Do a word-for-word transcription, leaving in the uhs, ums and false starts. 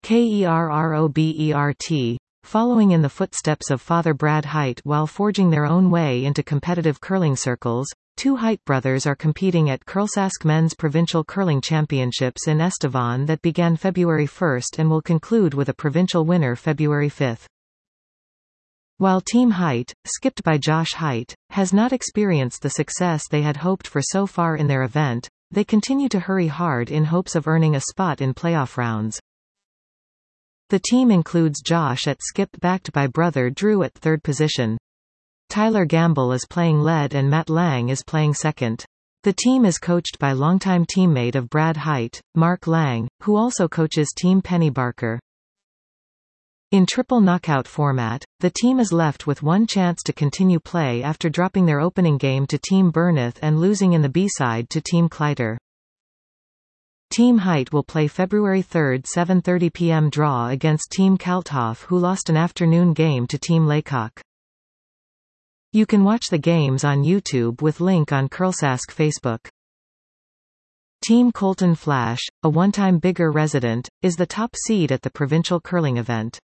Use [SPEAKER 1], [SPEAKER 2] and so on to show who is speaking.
[SPEAKER 1] KERROBERT, following in the footsteps of Father Brad Height while forging their own way into competitive curling circles. Two Height brothers are competing at Curlsask Men's Provincial Curling Championships in Estevan that began February first and will conclude with a provincial winner February fifth. While Team Height, skipped by Josh Height, has not experienced the success they had hoped for so far in their event, they continue to hurry hard in hopes of earning a spot in playoff rounds. The team includes Josh at skip backed by brother Drew at third position. Tyler Gamble is playing lead and Matt Lang is playing second. The team is coached by longtime teammate of Brad Height, Mark Lang, who also coaches Team Penny Barker. In triple knockout format, the team is left with one chance to continue play after dropping their opening game to Team Burneth and losing in the B-side to Team Clyder. Team Height will play February third seven thirty p m draw against Team Kalthoff, who lost an afternoon game to Team Laycock. You can watch the games on YouTube with link on Curlsask Facebook. Team Colton Flash, a one-time Bigger resident, is the top seed at the provincial curling event.